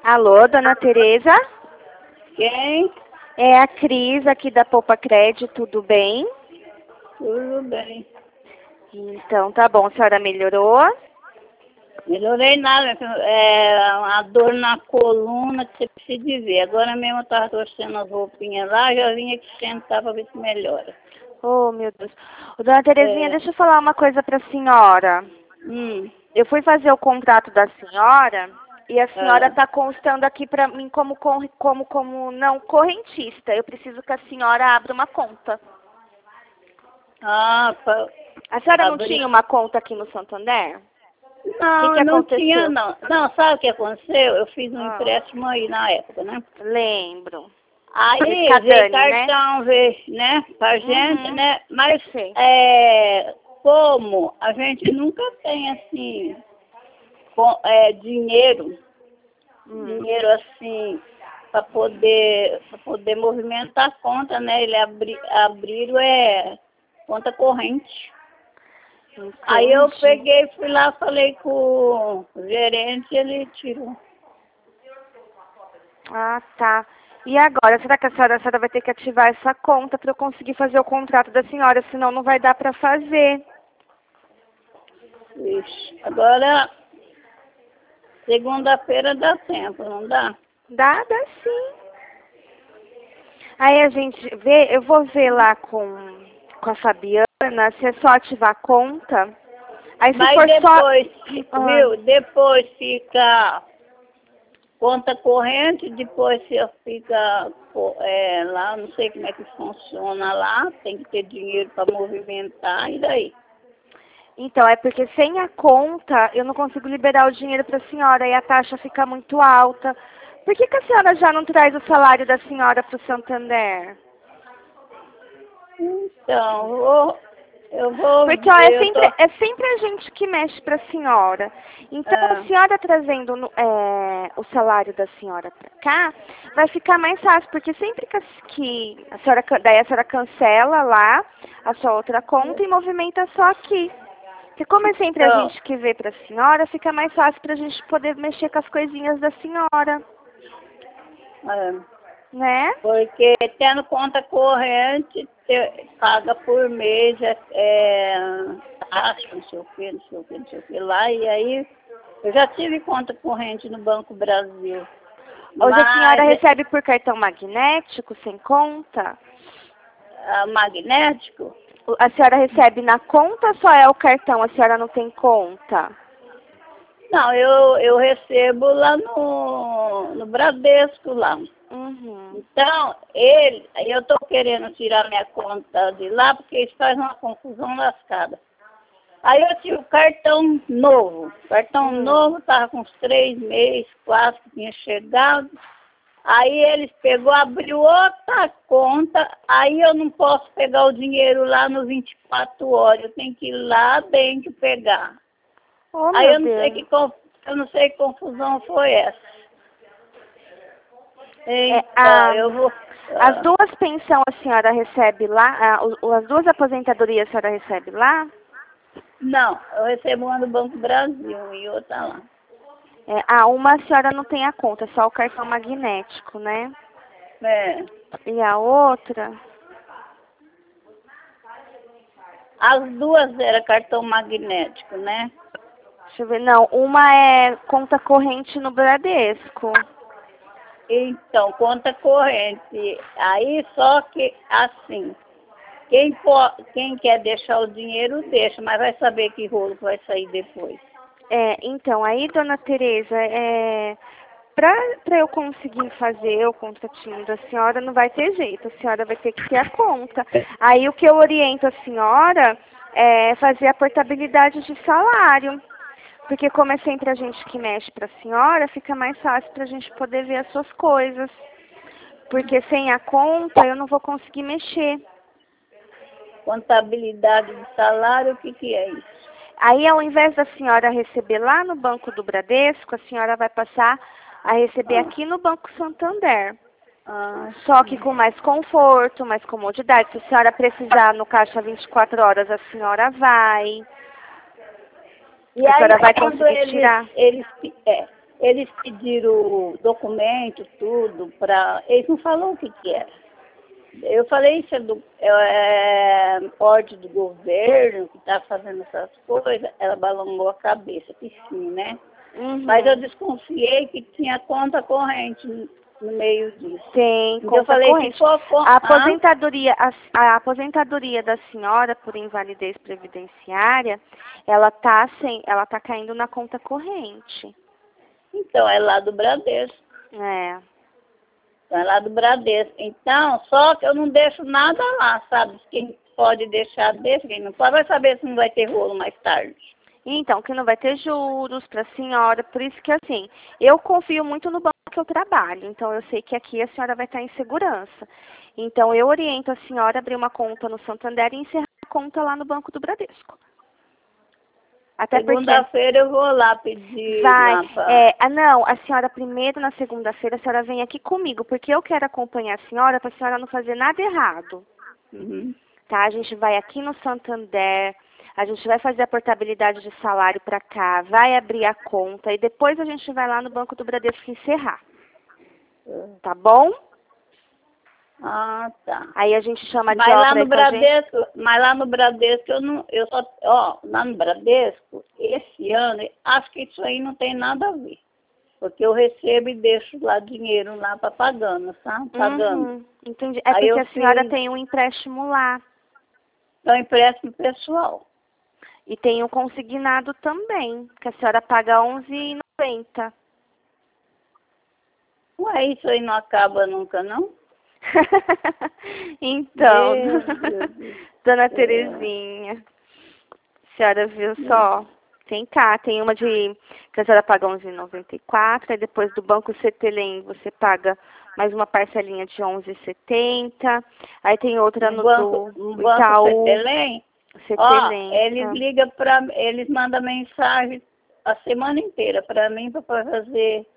Alô, dona Tereza? Quem? É a Cris aqui da Poupa Crédito, tudo bem? Tudo bem. Então, tá bom. A senhora melhorou? Melhorei nada. A dor na coluna que você precisa de ver. Agora mesmo eu estava torcendo as roupinhas lá, já vim aqui sentar para ver se melhora. Oh, meu Deus. Ô, dona Terezinha, É, deixa eu falar uma coisa pra senhora. hum, Eu fui fazer o contrato da senhora e a senhora ah, tá constando aqui pra mim como não correntista. Eu preciso que a senhora abra uma conta. para A senhora não abrir. tinha uma conta aqui no Santander? O que Não, não tinha aconteceu? não. Não, sabe o que aconteceu? Eu fiz um Ah, empréstimo aí na época, né? lembro. Esse Aí veio Cadani, né? cartão, veio, né, pra gente, Uhum. né? Mas Sei. como a gente nunca tem assim dinheiro, Hum. dinheiro assim, para poder movimentar a conta, né? Ele abriram conta corrente. Aí eu Entendi. peguei, fui lá, falei com o gerente, ele tirou. Ah, tá. E agora, será que a senhora vai ter que ativar essa conta para eu conseguir fazer o contrato da senhora, senão não vai dar para fazer. Ixi. Agora, segunda-feira dá tempo, não dá? Dá sim. Aí a gente vê, eu vou ver lá com a Fabiana, se é só ativar a conta. Aí se Mas for só. depois, Ah, viu? Depois fica conta corrente, depois você fica lá, não sei como é que funciona lá, tem que ter dinheiro para movimentar, e daí? então, é porque sem a conta eu não consigo liberar o dinheiro para a senhora e a taxa fica muito alta. Por que a senhora já não traz o salário da senhora para o Santander? Então, eu vou Porque, ó, ver, eu tô. é sempre a gente que mexe para a senhora. Então, a ah, senhora trazendo o salário da senhora para cá, vai ficar mais fácil, porque sempre que a senhora, daí a senhora cancela lá a sua outra conta e movimenta só aqui. Porque como é sempre a então, gente que vê para a senhora, fica mais fácil para a gente poder mexer com as coisinhas da senhora, ah, né? porque tendo conta corrente, paga por mês, taxa, não sei o que, não sei o que, não sei o que lá, e aí eu já tive conta corrente no Banco Brasil. Hoje a senhora Mas recebe por cartão magnético, sem conta? magnético? A senhora recebe na conta ou só é o cartão? A senhora não tem conta? Não, eu recebo lá no Bradesco lá. Uhum. Então, eu estou querendo tirar minha conta de lá porque isso faz uma confusão lascada. Aí eu tive o cartão novo. O cartão novo estava com uns 3 meses, quase que tinha chegado. Aí eles pegou, abriu outra conta, aí eu não posso pegar o dinheiro lá no 24 horas, eu tenho que ir lá bem que pegar. Oh, Aí meu eu Deus. não sei que confusão foi essa. É, Então, eu vou. as duas pensões a senhora recebe lá? As duas aposentadorias a senhora recebe lá? Não, eu recebo uma do Banco Brasil e outra lá. Uma a senhora não tem a conta, só o cartão magnético, né? É. E a outra? As duas era cartão magnético, né? Deixa eu ver. Não, uma é conta corrente no Bradesco. Então, conta corrente. Aí só que assim, quem quer deixar o dinheiro, deixa, mas vai saber que rolo que vai sair depois. Então, aí, dona Tereza, para eu conseguir fazer o contratinho da senhora, não vai ter jeito, a senhora vai ter que ter a conta. Aí, o que eu oriento a senhora é fazer a portabilidade de salário. Porque como é sempre a gente que mexe para a senhora, fica mais fácil para a gente poder ver as suas coisas. Porque sem a conta, eu não vou conseguir mexer. Contabilidade de salário, o que que é isso? Aí, ao invés da senhora receber lá no Banco do Bradesco, a senhora vai passar a receber Ah, aqui no Banco Santander. ah, Só que com mais conforto, mais comodidade. Se a senhora precisar no caixa 24 horas, a senhora vai. e A aí senhora vai quando conseguir tirar. eles Eles pediram o documento, tudo, para... Eles não falaram o que que era. Eu falei, isso é ordem do governo que está fazendo essas coisas. Ela balangou a cabeça, que sim, né? Uhum. Mas eu desconfiei que tinha conta corrente no meio disso. Tem Então, conta eu falei, corrente. se for A aposentadoria, a aposentadoria da senhora por invalidez previdenciária, ela tá caindo na conta corrente. Então, é lá do Bradesco. É. Então, é lá do Bradesco. Então, só que eu não deixo nada lá, sabe? Quem pode deixar, deixa. Quem não pode, vai saber se não vai ter rolo mais tarde. Então, que não vai ter juros para a senhora, por isso que assim, eu confio muito no banco que eu trabalho, então eu sei que aqui a senhora vai estar em segurança. Então, eu oriento a senhora a abrir uma conta no Santander e encerrar a conta lá no Banco do Bradesco. Até porque Segunda-feira eu vou lá pedir vai, lá pra... não, a senhora primeiro na segunda-feira, a senhora vem aqui comigo, porque eu quero acompanhar a senhora para a senhora não fazer nada errado. Uhum. Tá? A gente vai aqui no Santander, a gente vai fazer a portabilidade de salário para cá, vai abrir a conta e depois a gente vai lá no Banco do Bradesco encerrar. Tá bom? Ah, tá. Aí a gente chama de Mas lá obra no aí com a gente. Bradesco, mas lá no Bradesco eu não, eu só, ó, lá no Bradesco, esse ano, acho que isso aí não tem nada a ver. Porque eu recebo e deixo lá dinheiro lá para pagando, sabe? Pagando. Uhum, entendi. É Aí porque eu a senhora fiz, tem um empréstimo lá então empréstimo pessoal. e tem um consignado também, que a senhora paga R$11,90. Ué, isso aí não acaba nunca, não? Então, Meu Deus do dona céu. Terezinha, a senhora viu só? Tem cá, tem uma que a senhora paga R$11,94, aí depois do Banco CTLM você paga mais uma parcelinha de R$11,70, aí tem outra No no banco, do no banco Itaú, Cetelem, ó, CTLM. eles ligam para, eles mandam mensagem a semana inteira para mim para fazer,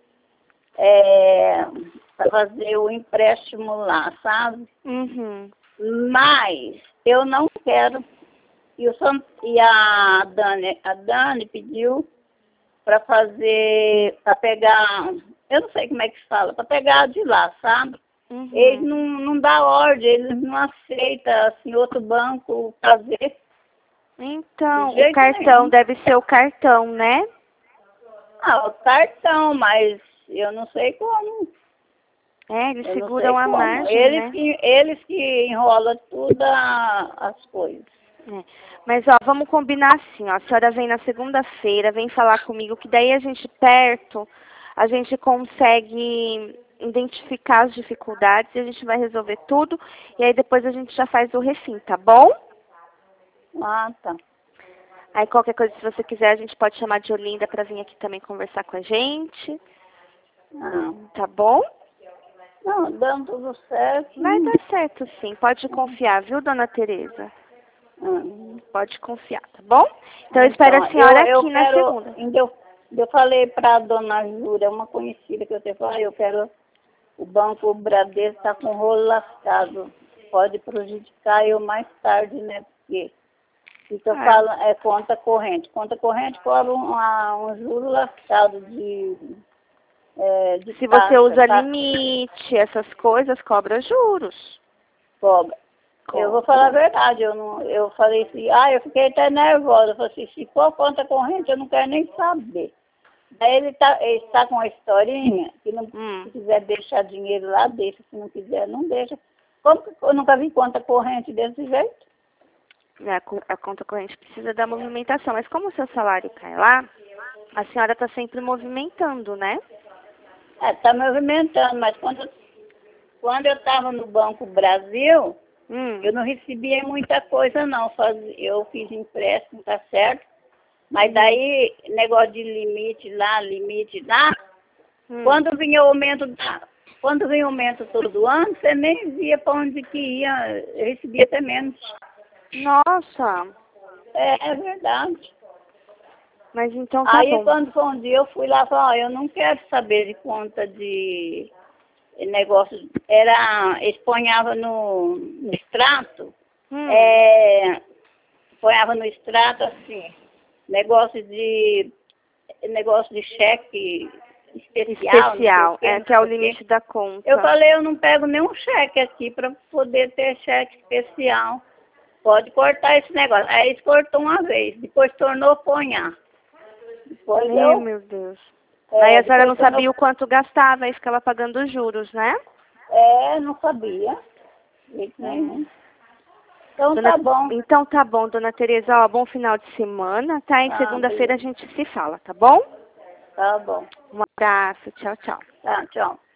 para fazer o empréstimo lá, sabe? Uhum. Mas eu não quero. E a Dani pediu para fazer, para pegar, eu não sei como é que se fala, para pegar de lá, sabe? Eles Uhum. não dão ordem, eles não aceitam assim, outro banco fazer de Então, o jeito cartão nenhum. deve ser o cartão, né? Ah, o cartão, mas eu não sei como. É, eles Eu não sei seguram a como. margem, né? Eles que enrolam tudo as coisas. É. Mas, ó, vamos combinar assim, ó. A senhora vem na segunda-feira, vem falar comigo, que daí a gente perto, a gente consegue identificar as dificuldades e a gente vai resolver tudo. E aí depois a gente já faz o refim, tá bom? Ah, tá. Aí qualquer coisa, se você quiser, a gente pode chamar de Olinda para vir aqui também conversar com a gente. Ah. Tá bom? Não, dando tudo certo. Vai dar certo sim. Pode confiar, viu, dona Tereza? Ah. Pode confiar, tá bom? Então eu espero a senhora Eu aqui na quero, segunda. eu falei para a dona Júlia, uma conhecida que eu tenho, falei, eu quero, o Banco Bradesco está com o rolo lascado, pode prejudicar eu mais tarde, né? Porque fica falando, é conta corrente. Conta corrente cobra um juro lascado de Se você taxa, usa tá? limite, essas coisas, cobra juros. Cobra. Eu vou falar a Cobra. verdade, eu falei assim, eu fiquei até nervosa, eu falei assim, se for conta corrente, eu não quero nem saber. Daí ele tá com uma historinha, que não, se quiser deixar dinheiro lá, deixa, se não quiser, não deixa. Como que eu nunca vi conta corrente desse jeito? A conta corrente precisa da movimentação, mas como o seu salário cai lá, a senhora está sempre movimentando, né? Tá movimentando, mas quando eu estava no Banco Brasil, eu não recebia muita coisa não, eu fiz empréstimo, tá certo? Mas daí, negócio de limite lá, quando vinha o aumento todo ano, você nem via para onde que ia, eu recebia até menos. Nossa, É verdade. mas então tá Aí bom. quando foi um dia eu fui lá e falei, eu não quero saber de conta de negócio, eles ponhavam no extrato, ponhava no extrato assim, negócio de cheque, Especial, que é o não sei o quê. limite da conta. Eu falei, eu não pego nenhum cheque aqui para poder ter cheque especial. Pode cortar esse negócio. Aí eles cortou uma vez, depois tornou a ponhar. Depois Meu Deus. Aí a senhora não sabia o quanto gastava, aí ficava pagando os juros, né? Não sabia. De jeito nenhum. Então Então tá bom, dona Tereza. Ó, bom final de semana, tá? Em segunda-feira a gente se fala, tá bom? Tá bom. Um abraço. Tchau, tchau. Tá, tchau.